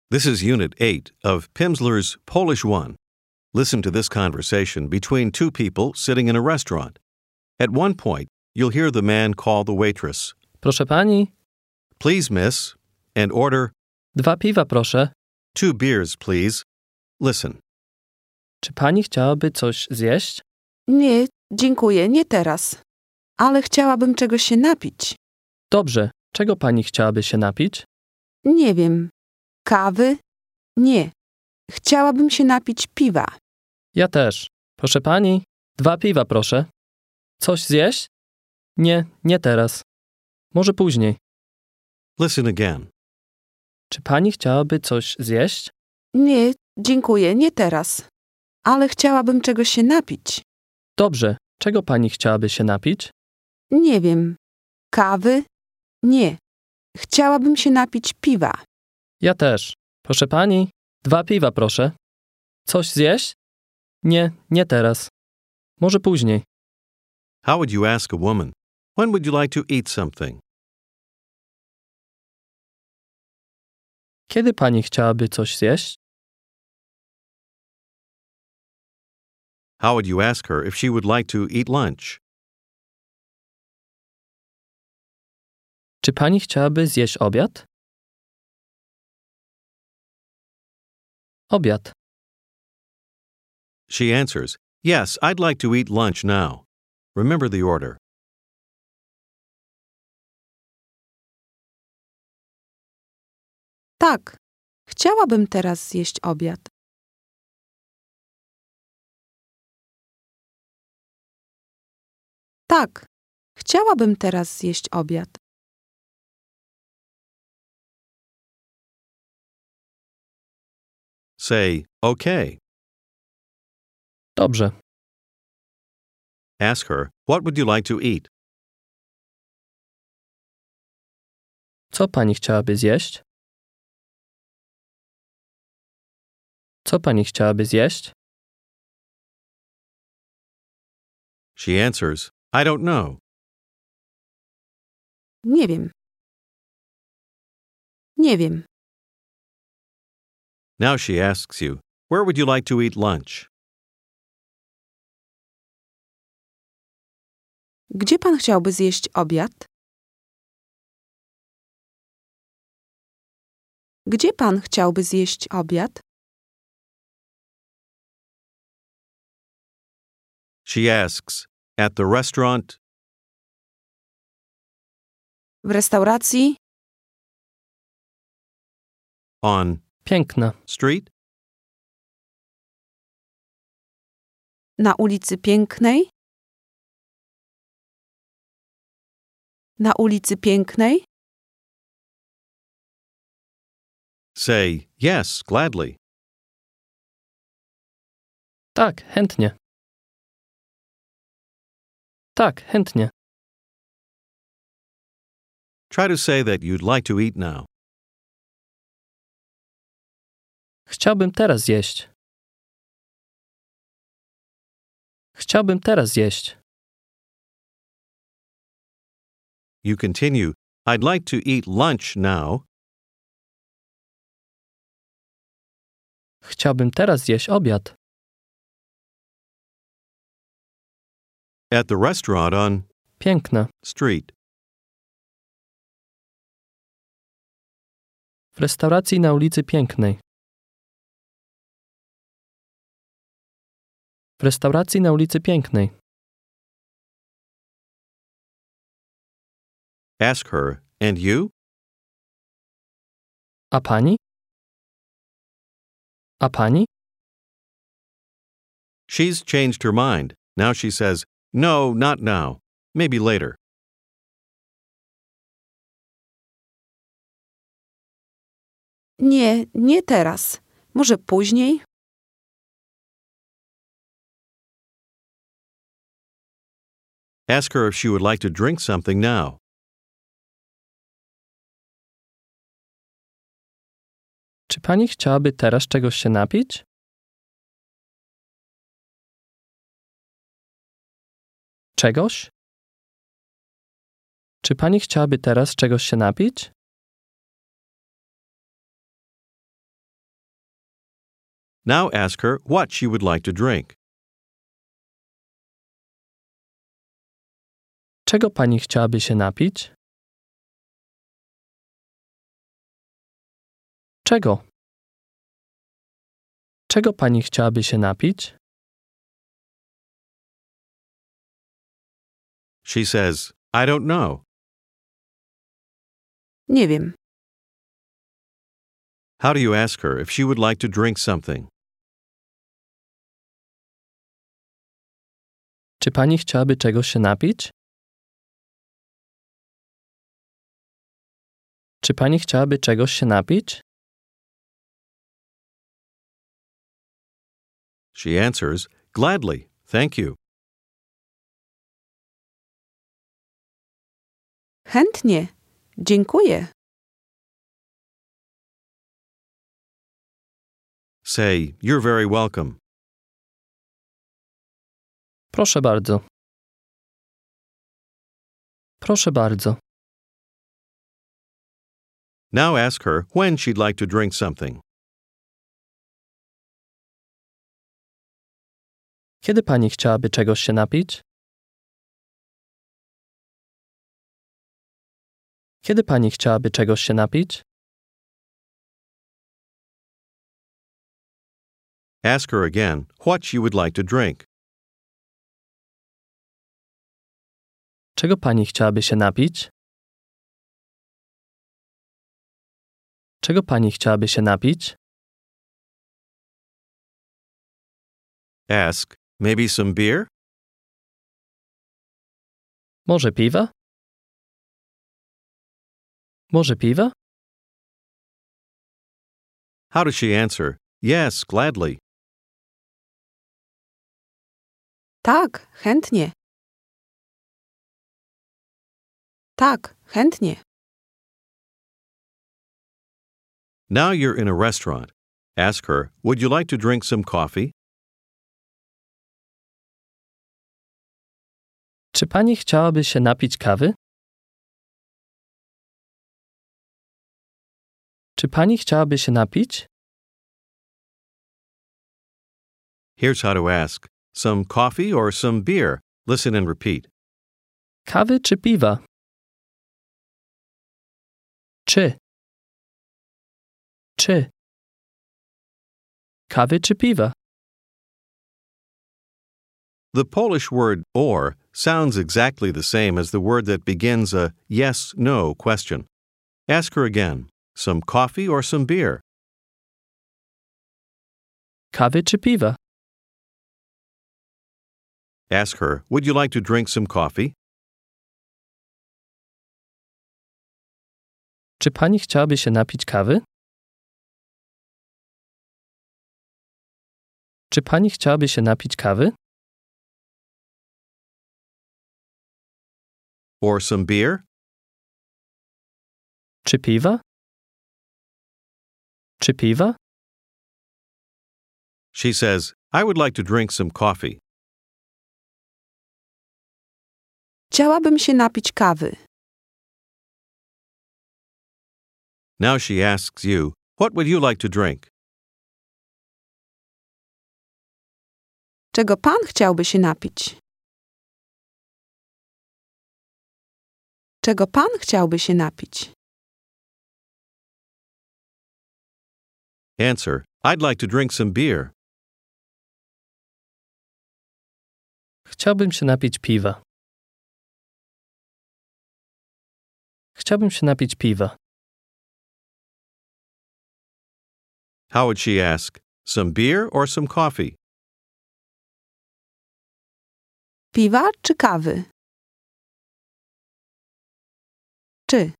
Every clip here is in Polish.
This is Unit 8 of Pimsleur's Polish 1. Listen to this conversation between two people sitting in a restaurant. At one point, you'll hear the man call the waitress, Proszę pani, "Please, miss," and order, 2 piwa proszę. 2 beers, please. Listen. Czy pani chciałaby coś zjeść? Nie, dziękuję, nie teraz. Ale chciałabym czegoś się napić. Dobrze, czego pani chciałaby się napić? Nie wiem. Kawy? Nie. Chciałabym się napić piwa. Ja też. Proszę pani, 2 piwa proszę. Coś zjeść? Nie, nie teraz. Może później. Listen again. Czy pani chciałaby coś zjeść? Nie, dziękuję, nie teraz. Ale chciałabym czegoś się napić. Dobrze, czego pani chciałaby się napić? Nie wiem. Kawy? Nie. Chciałabym się napić piwa. Ja też. Proszę pani, 2 piwa proszę. Coś zjeść? Nie, nie teraz. Może później. How would you ask a woman, "When would you like to eat something?" Kiedy pani chciałaby coś zjeść? How would you ask her if she would like to eat lunch? Czy pani chciałaby zjeść obiad? Obiad. She answers, "Yes, I'd like to eat lunch now." Remember the order. Tak. Chciałabym teraz zjeść obiad. Tak. Chciałabym teraz zjeść obiad. Say, "Okay." Dobrze. Ask her, "What would you like to eat?" Co pani chciałaby zjeść? Co pani chciałaby zjeść? She answers, "I don't know." Nie wiem. Nie wiem. Now she asks you, "Where would you like to eat lunch?" Gdzie pan chciałby zjeść obiad? Gdzie pan chciałby zjeść obiad? She asks, "At the restaurant W restauracji? on Piękna. street?" Na ulicy Pięknej? Na ulicy Pięknej? Say, "Yes, gladly." Tak, chętnie. Tak, chętnie. Try to say that you'd like to eat now. Chciałbym teraz zjeść. Chciałbym teraz zjeść. You continue, "I'd like to eat lunch now." Chciałbym teraz zjeść obiad. At the restaurant on Piękna. street. W restauracji na ulicy Pięknej. W restauracji na ulicy Pięknej. Ask her, "And you?" A pani? A pani? She's changed her mind. Now she says, "No, not now. Maybe later." Nie, nie teraz. Może później? Ask her if she would like to drink something now. Czy pani chciałaby teraz czegoś się napić? Czegoś? Czy pani chciałaby teraz czegoś się napić? Now ask her what she would like to drink. Czego pani chciałaby się napić? Czego? Czego pani chciałaby się napić? She says, I don't know. Nie wiem. How do you ask her if she would like to drink something? Czy pani chciałaby czegoś się napić? Czy pani chciałaby czegoś się napić? She answers, Gladly, thank you. Chętnie. Dziękuję. Say, You're very welcome. Proszę bardzo. Proszę bardzo. Now ask her when she'd like to drink something. Kiedy pani chciałaby czegoś się napić? Kiedy pani chciałaby czegoś się napić? Ask her again what she would like to drink. Czego pani chciałaby się napić? Czego pani chciałaby się napić? Ask, maybe some beer? Może piwa? Może piwa? How does she answer? Yes, gladly. Tak, chętnie. Tak, chętnie. Now you're in a restaurant. Ask her, would you like to drink some coffee? Czy pani chciałaby się napić kawy? Czy pani chciałaby się napić? Here's how to ask. Some coffee or some beer? Listen and repeat. Kawy czy piwa? Czy? Czy? Kawy czy piwa? The Polish word or sounds exactly the same as the word that begins a yes-no question. Ask her again. Some coffee or some beer? Kawy czy piwa? Ask her, would you like to drink some coffee? Czy pani chciałaby się napić kawy? Czy pani chciałaby się napić kawy? Or some beer? Czy piwa? Czy piwa? She says, I would like to drink some coffee. Chciałabym się napić kawy. Now she asks you, what would you like to drink? Czego pan chciałby się napić? Czego pan chciałby się napić? Answer, I'd like to drink some beer. Chciałbym się napić piwa. Chciałbym się napić piwa. How would she ask? Some beer or some coffee? Piwa czy kawy? Czy?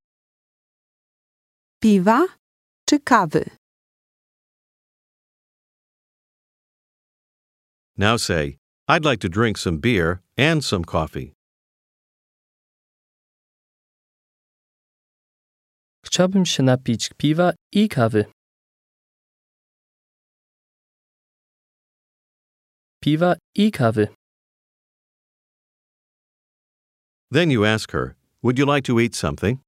Piwa czy kawy? Now say, I'd like to drink some beer and some coffee. Chciałbym się napić piwa i kawy. Piwa i kawy. Then you ask her, would you like to eat something?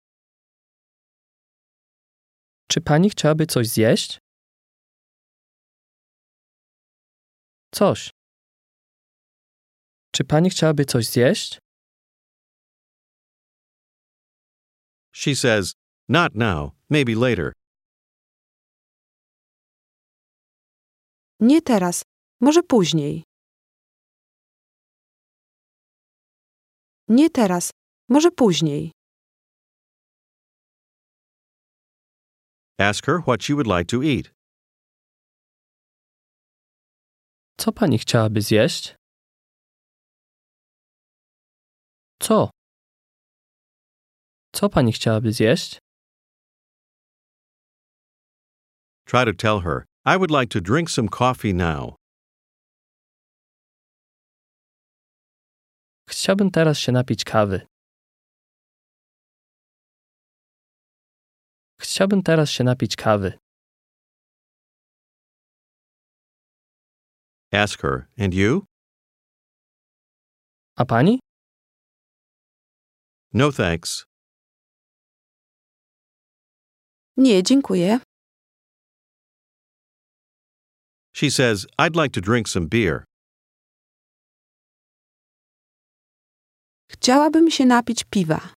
Czy pani chciałaby coś zjeść? Coś. Czy pani chciałaby coś zjeść? She says, "Not now, maybe later." Nie teraz, może później. Nie teraz, może później. Ask her what she would like to eat. Co pani chciałaby zjeść? Co? Co pani chciałaby zjeść? Try to tell her, "I would like to drink some coffee now." Chciałbym teraz się napić kawy. Chciałbym teraz się napić kawy. Ask her, "And you?" A pani? "No thanks." Nie, dziękuję. She says, "I'd like to drink some beer." Chciałabym się napić piwa.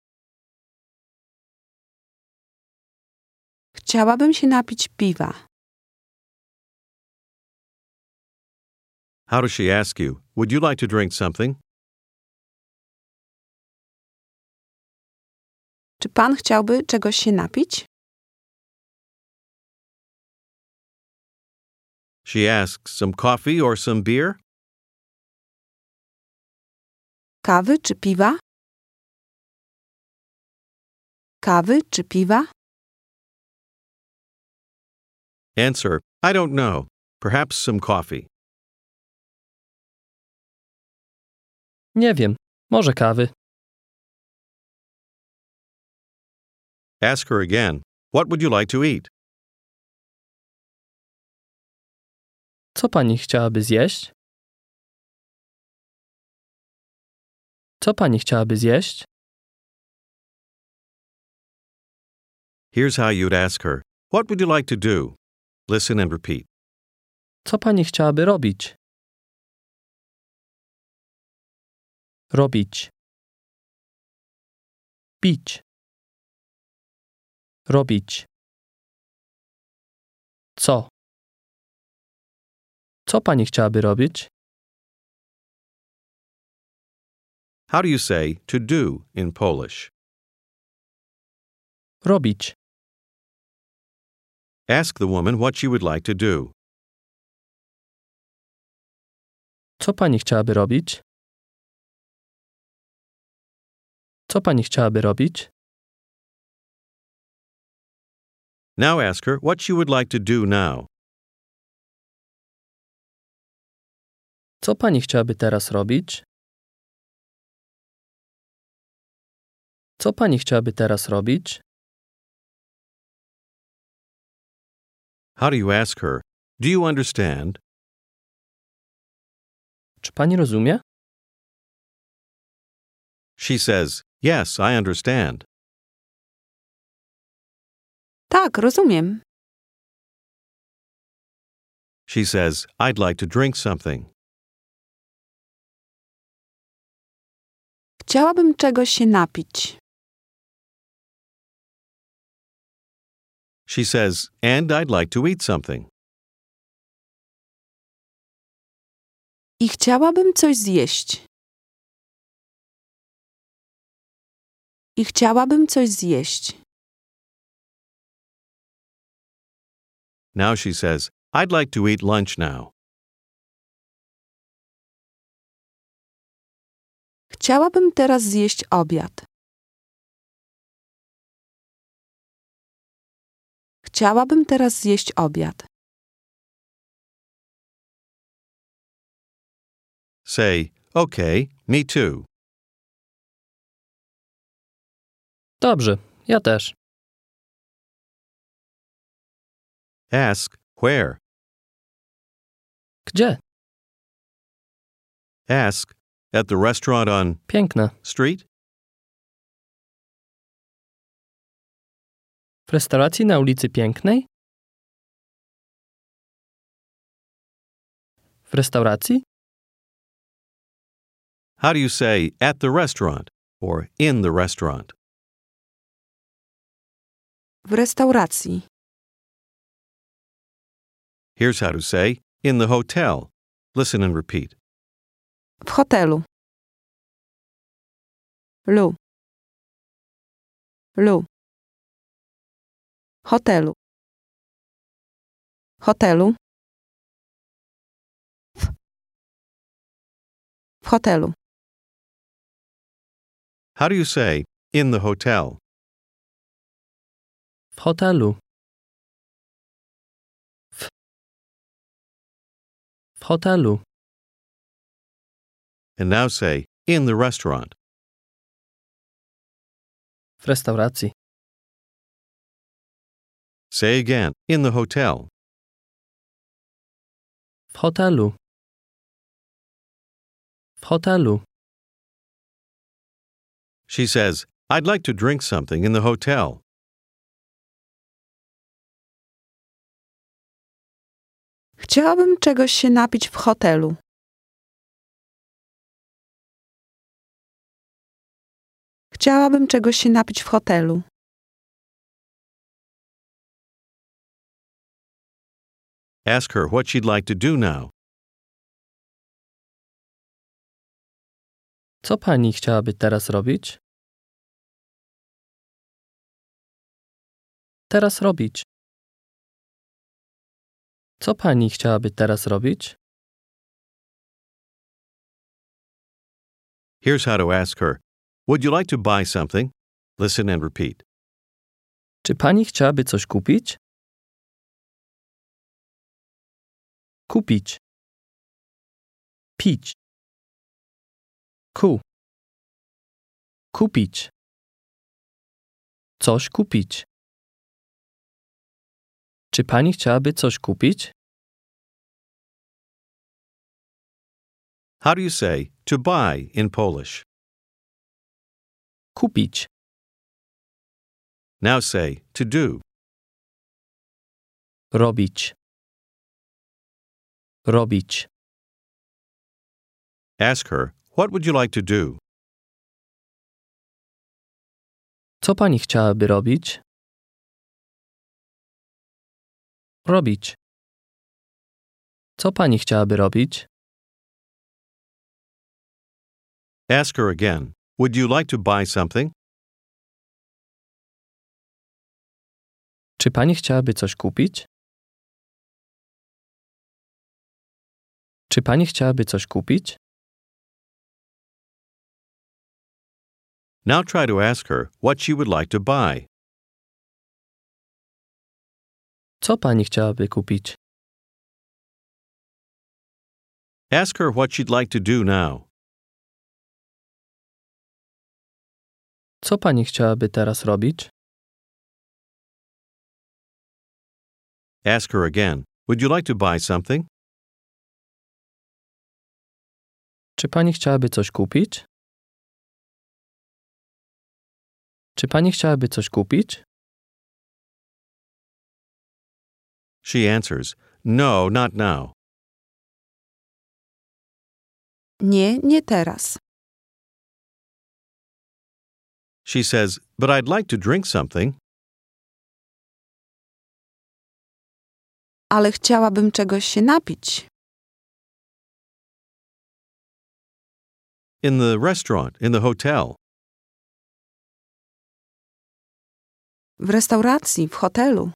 Chciałabym się napić piwa. How does she ask you, "Would you like to drink something?" Czy pan chciałby czegoś się napić? She asks, "Some coffee or some beer?" Kawy czy piwa? Kawy czy piwa? Answer, "I don't know. Perhaps some coffee." Nie wiem. Może kawy. Ask her again, "What would you like to eat?" Co pani chciałaby zjeść? Co pani chciałaby zjeść? Here's how you'd ask her, "What would you like to do?" Listen and repeat. Co pani chciałaby robić? Robić. Pić. Robić. Co? Co pani chciałaby robić? How do you say "to do" in Polish? Robić. Ask the woman what she would like to do. Co pani chciałaby robić? Co pani chciałaby robić? Now ask her what she would like to do now. Co pani chciałaby teraz robić? Co pani chciałaby teraz robić? How do you ask her, "Do you understand?" Czy pani rozumie? She says, "Yes, I understand." Tak, rozumiem. She says, "I'd like to drink something." Chciałabym czegoś się napić. She says, "And I'd like to eat something." I chciałabym coś zjeść. I chciałabym coś zjeść. Now she says, "I'd like to eat lunch now." Chciałabym teraz zjeść obiad. Chciałabym teraz zjeść obiad. Say, "Okay, me too." Dobrze, ja też. Ask, "Where?" Gdzie? Ask, "At the restaurant on Piękne. street?" W restauracji na ulicy Pięknej? W restauracji? How do you say at the restaurant or in the restaurant? W restauracji. Here's how to say in the hotel. Listen and repeat. W hotelu. Lu. Lu. Hotelu. Hotelu. W hotelu. How do you say in the hotel? W hotelu. W hotelu. And now say in the restaurant. W restauracji. Say again in the hotel. W hotelu. W hotelu. She says, I'd like to drink something in the hotel. Chciałabym czegoś się napić w hotelu. Chciałabym czegoś się napić w hotelu. Ask her what she'd like to do now. Co pani chciałaby teraz robić? Teraz robić. Co pani chciałaby teraz robić? Here's how to ask her. Would you like to buy something? Listen and repeat. Czy pani chciałaby coś kupić? Kupić. Pić. Kupić. Coś kupić. Czy pani chciałaby coś kupić? How do you say to buy in Polish? Kupić. Now say to do. Robić. Robić. Ask her, what would you like to do? Co pani chciałaby robić? Robić. Co pani chciałaby robić? Ask her again. Would you like to buy something? Czy pani chciałaby coś kupić? Czy pani chciałaby coś kupić? Now try to ask her what she would like to buy. Co pani chciałaby kupić? Ask her what she'd like to do now. Co pani chciałaby teraz robić? Ask her again. Would you like to buy something? Czy pani chciałaby coś kupić? Czy pani chciałaby coś kupić? She answers, no, not now. Nie, nie teraz. She says, but I'd like to drink something. Ale chciałabym czegoś się napić. In the restaurant, in the hotel. W restauracji, w hotelu.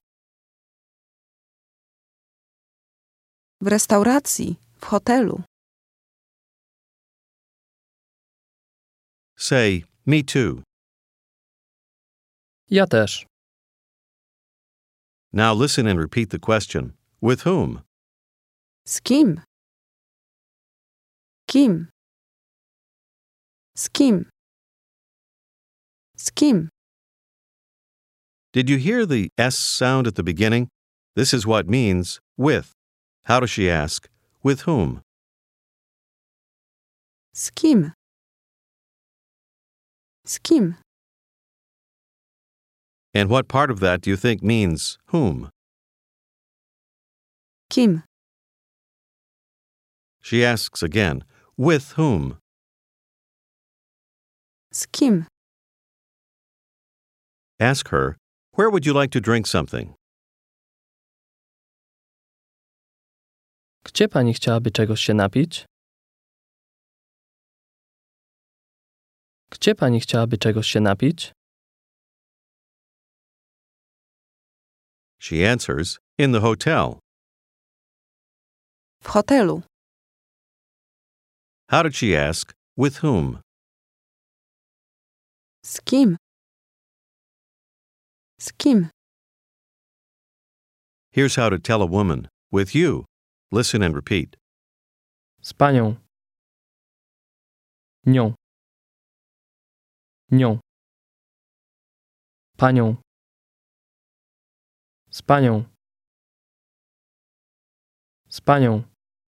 W restauracji, w hotelu. Say, me too. Ja też. Now listen and repeat the question. With whom? Z kim? Kim? Z kim? Z kim? Did you hear the S sound at the beginning? This is what means with. How does she ask? With whom? Z kim? Z kim? And what part of that do you think means whom? Kim? She asks again, with whom? Z kim? Ask her, where would you like to drink something? Gdzie pani chciałaby czegoś się napić? Gdzie pani chciałaby czegoś się napić? She answers, in the hotel. W hotelu. How did she ask, with whom? Z kim? Z kim? Here's how to tell a woman, with you. Listen and repeat. Z panią. Nią. Nią. Panią. Z panią. Z panią.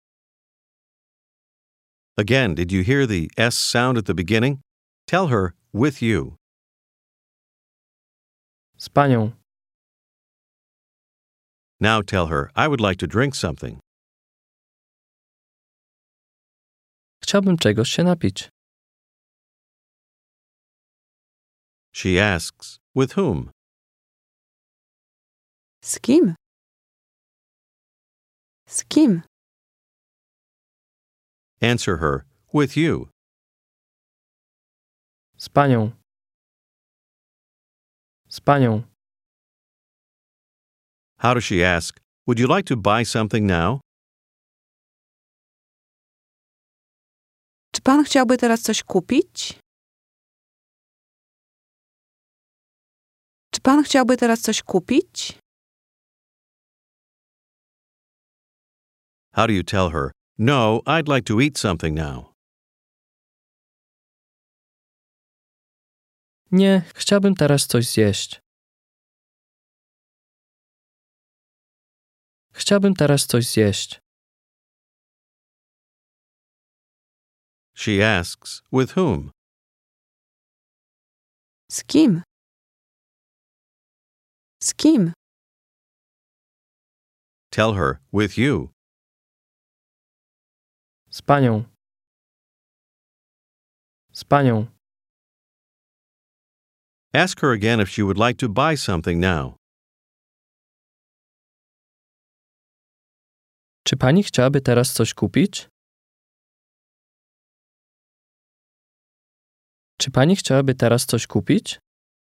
Again, did you hear the S sound at the beginning? Tell her, with you. Z panią. Now tell her, I would like to drink something. Chciałbym czegoś się napić. She asks, with whom? Z kim? Z kim? Answer her, with you. Z panią. Z panią. How does she ask, would you like to buy something now? Czy pan chciałby teraz coś kupić? Czy pan chciałby teraz coś kupić? How do you tell her, no, I'd like to eat something now? Nie, chciałbym teraz coś zjeść. Chciałbym teraz coś zjeść. She asks, with whom? Z kim? Z kim? Tell her, with you. Z panią. Z panią. Ask her again if she would like to buy something now. Czy pani chciałaby teraz coś kupić? Czy pani chciałaby teraz coś kupić?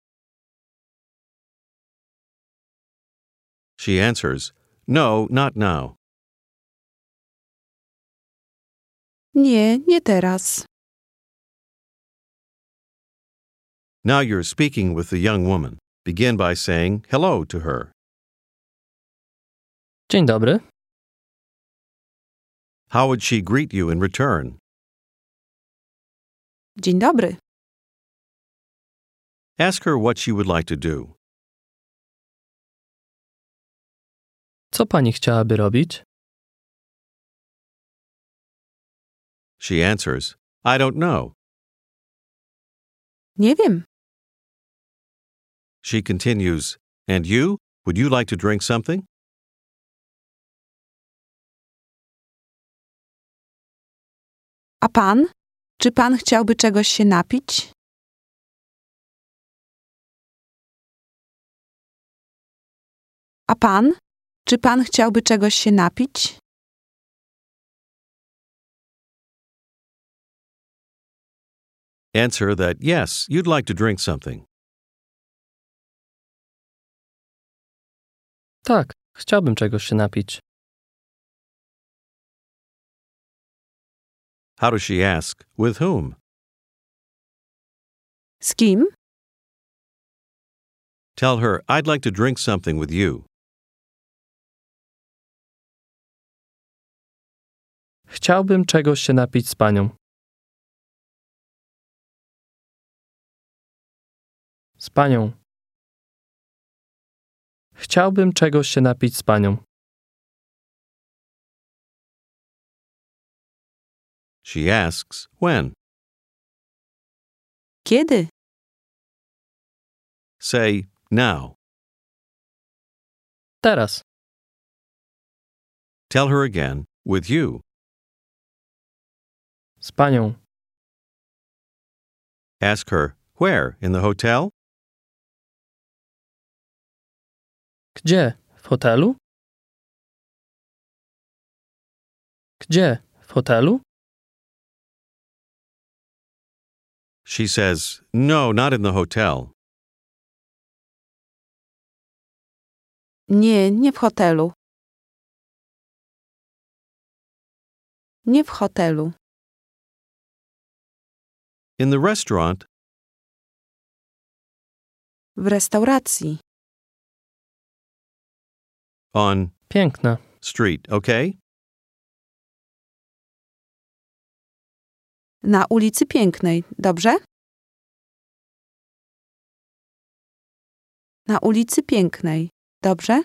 She answers, no, not now. Nie, nie teraz. Now you're speaking with the young woman. Begin by saying hello to her. Dzień dobry. How would she greet you in return? Dzień dobry. Ask her what she would like to do. Co pani chciałaby robić? She answers, I don't know. Nie wiem. She continues, and you? Would you like to drink something? A pan? Czy pan chciałby czegoś się napić? A pan? Czy pan chciałby czegoś się napić? Answer that yes, you'd like to drink something. Tak, chciałbym czegoś się napić. How does she ask, with whom? Z kim? Tell her, I'd like to drink something with you. Chciałbym czegoś się napić z panią. Z panią. Chciałbym czegoś się napić z panią. She asks, when? Kiedy? Say, now. Teraz. Tell her again, with you. Z panią. Ask her, where? In the hotel? Gdzie? W hotelu? Gdzie? W hotelu? She says, no, not in the hotel. Nie, nie w hotelu. Nie w hotelu. In the restaurant. W restauracji. On Piękna. street, okay? Na ulicy Pięknej, dobrze? Na ulicy Pięknej, dobrze?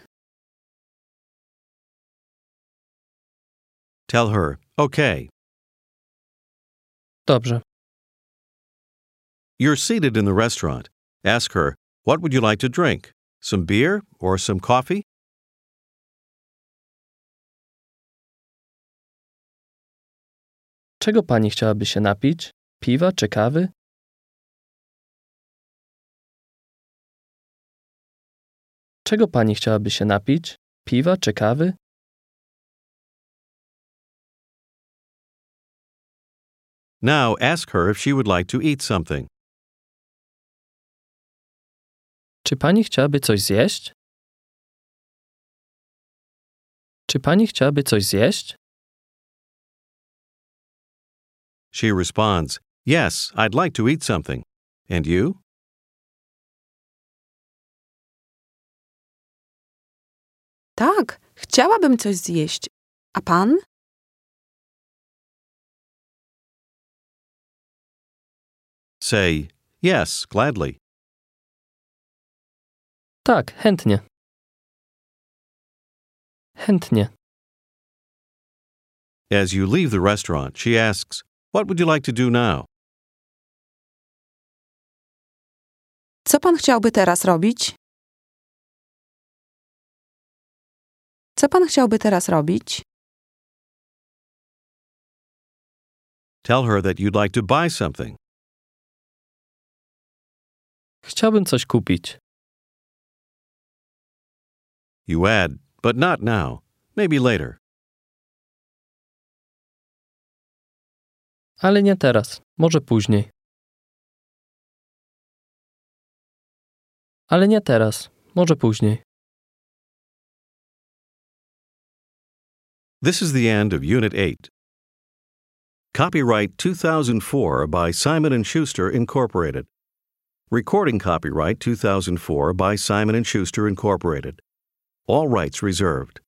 Tell her, okay. Dobrze. You're seated in the restaurant. Ask her, what would you like to drink? Some beer or some coffee? Czego pani chciałaby się napić? Piwa czy kawy? Czego pani chciałaby się napić? Piwa czy kawy? Now ask her if she would like to eat something. Czy pani chciałaby coś zjeść? Czy pani chciałaby coś zjeść? She responds, yes, I'd like to eat something. And you? Tak, chciałabym coś zjeść. A pan? Say, yes, gladly. Tak, chętnie. Chętnie. As you leave the restaurant, she asks, what would you like to do now? Co pan chciałby teraz robić? Co pan chciałby teraz robić? Tell her that you'd like to buy something. Chciałbym coś kupić. You add, but not now. Maybe later. Ale nie teraz. Może później. Ale nie teraz. Może później. This is the end of Unit 8. Copyright 2004 by Simon & Schuster, Incorporated. Recording copyright 2004 by Simon & Schuster, Incorporated. All rights reserved.